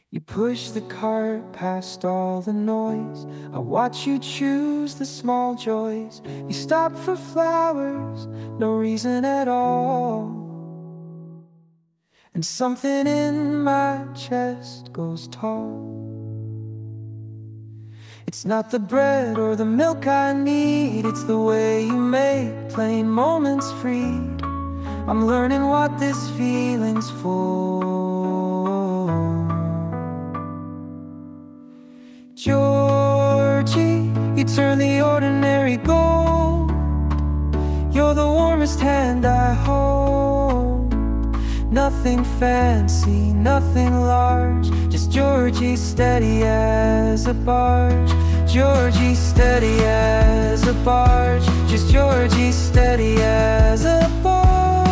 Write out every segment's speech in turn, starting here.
You push the cart past all the noise. I watch you choose the small joys. You stop for flowers, no reason at all. And something in my chest goes tall. It's not the bread or the milk I need, it's the way you make plain moments free. I'm learning what this feeling's for. Georgie, you turn the ordinary gold. You're the warmest hand I hold. Nothing fancy, nothing large, just Georgie steady as a barge. Georgie steady as a barge, just Georgie steady as a barge.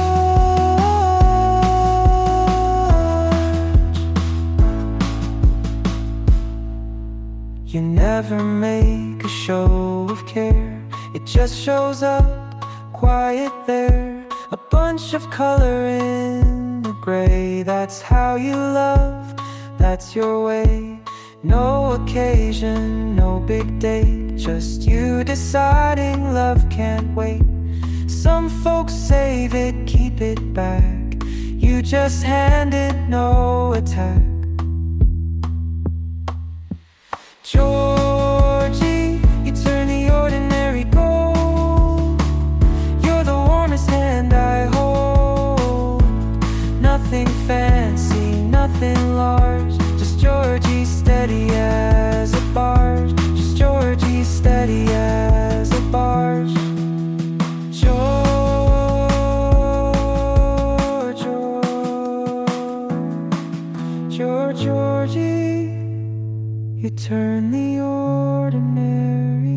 You never make a show of care, it just shows up quiet there. A bunch of color in the gray, that's how you love, that's your way. No occasion, no big date, just you deciding love can't wait. Some folks save it, keep it back, you just hand it, no attack. Georgie, you turn the ordinary gold. You're the warmest hand I hold. Nothing fancy, nothing large, just Georgie steady as a barge. Just Georgie steady as a barge. Georgie, you turn the ordinary